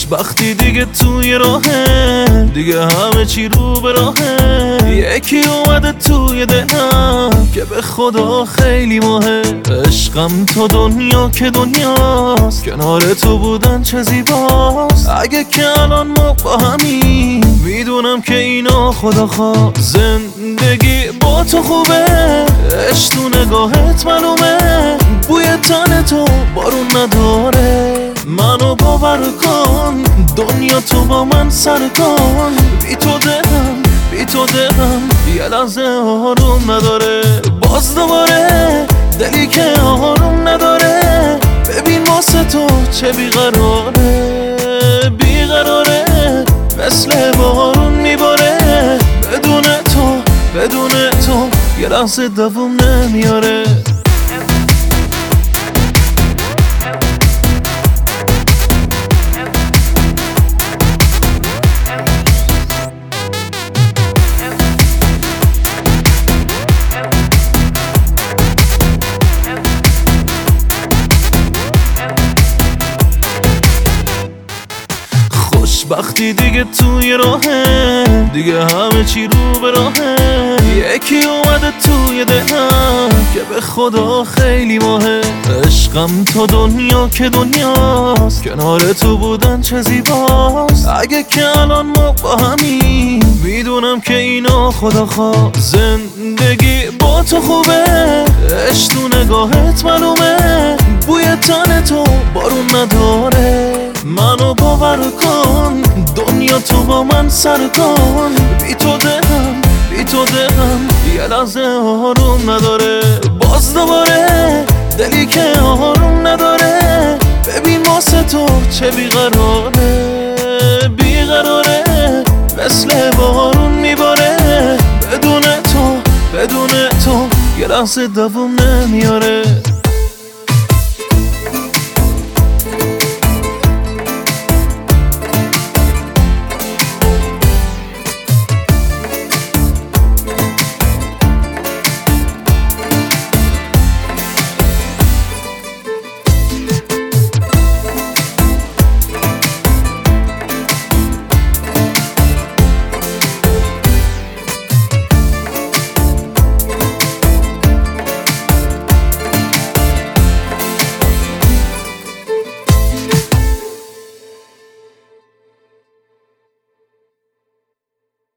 خوشبختی دیگه توی راهه، دیگه همه چی رو به راهه. یکی اومده توی دلم که به خدا خیلی ماهه. عشقم تو دنیا که دنیاست، کنار تو بودن چه زیباست. اگه که الان ما با همین، میدونم که اینا خدا خواست. زندگی با تو خوبه، عشق تو نگاهت معلومه. بوی تن تو بارون نداره، منو باور کن. دنیا تو با من سر کن. بی تو دلم یه لحظه آروم نداره. باز دوباره دلی که آروم نداره. ببین واسه تو چه بیقراره، مثل بارون میباره. بدون تو یه لحظه دووم نمیاره. خوشبختی دیگه توی راهه، دیگه همه چی رو به راهه. یکی اومده توی دلم که به خدا خیلی ماهه. عشقم تو دنیا که دنیاست، کنار تو بودن چه زیباست. اگه که الان ما با همین، میدونم که اینا خدا خواست. زندگی با تو خوبه، عشق تو نگاهت معلومه. بوی تن تو بارون نداره، منو باور کن. دنیا تو با من سر کن. بی تو دلم یه لحظه آروم نداره. باز دوباره دلی که آروم نداره. ببین واسه تو چه بیقراره، مثل بارون میباره. بدون تو یه لحظه دووم نمیاره.